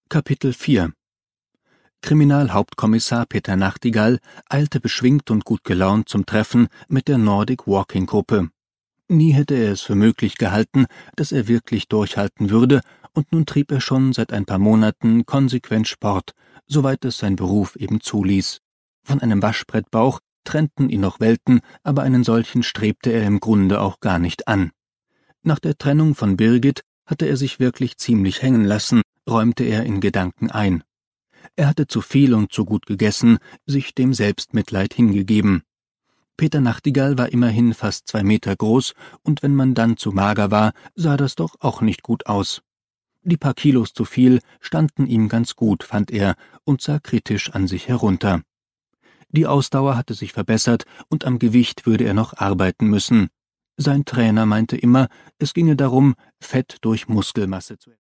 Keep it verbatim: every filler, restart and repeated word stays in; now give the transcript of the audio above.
Kapitel vier Kriminalhauptkommissar Peter Nachtigall eilte beschwingt und gut gelaunt zum Treffen mit der Nordic-Walking-Gruppe. Nie hätte er es für möglich gehalten, dass er wirklich durchhalten würde, und nun trieb er schon seit ein paar Monaten konsequent Sport, soweit es sein Beruf eben zuließ. Von einem Waschbrettbauch trennten ihn noch Welten, aber einen solchen strebte er im Grunde auch gar nicht an. Nach der Trennung von Birgit hatte er sich wirklich ziemlich hängen lassen, räumte er in Gedanken ein. Er hatte zu viel und zu gut gegessen, sich dem Selbstmitleid hingegeben. Peter Nachtigall war immerhin fast zwei Meter groß, und wenn man dann zu mager war, sah das doch auch nicht gut aus. Die paar Kilos zu viel standen ihm ganz gut, fand er, und sah kritisch an sich herunter. Die Ausdauer hatte sich verbessert, und am Gewicht würde er noch arbeiten müssen. Sein Trainer meinte immer, es ginge darum, Fett durch Muskelmasse zu